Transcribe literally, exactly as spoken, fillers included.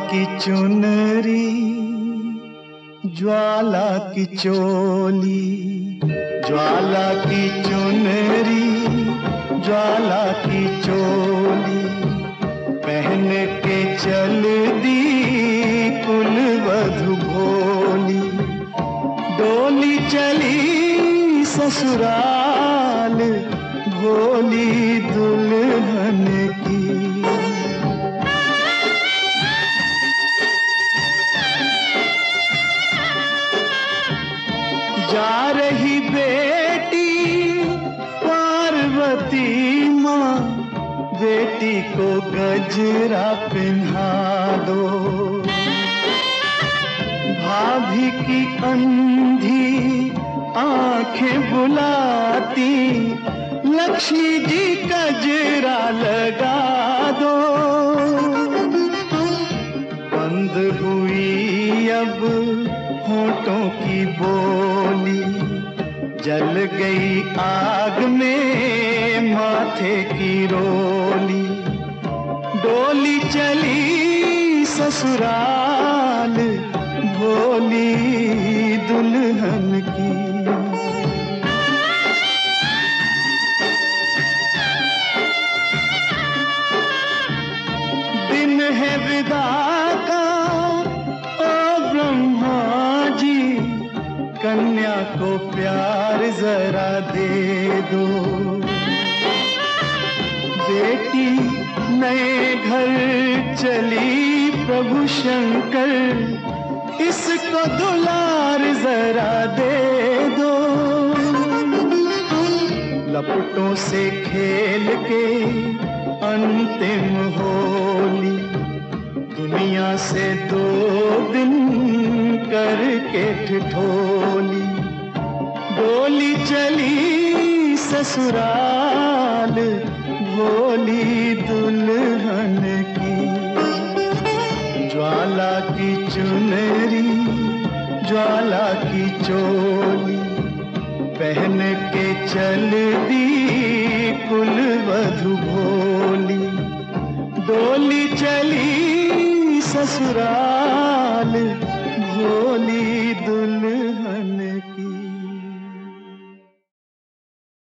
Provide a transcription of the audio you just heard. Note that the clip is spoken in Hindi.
की चुनरी, ज्वाला की चोली, ज्वाला की चुनरी, ज्वाला की चोली, पहन के चल दी कुलवधु भोली। डोली चली ससुराल, भोली दुल्हन की। जा रही बेटी पार्वती माँ, बेटी को गजरा पहना दो। भाभी की अंधी आंखें बुलाती, लक्ष्मी जी गजरा लगा दो। बंद हुई अब होठों की बोली, जल गई आग में माथे की रोली। डोली चली ससुराल, भोली दुल्हन की। दिन है विदा का ओ ब्रह्मा जी, कन्या को प्यार जरा दे दो। बेटी नए घर चली प्रभु शंकर, इसको दुलार जरा दे दो। लपटों से खेल के अंतिम होली, दुनिया से दो दिन करके ठिठोली। डोली चली ससुराल, भोली दुल्हन की। ज्वाला की चुनरी, ज्वाला की चोली, पहन के चल दी कुलवधु भोली। डोली चली ससुराल, भोली दुल्हन।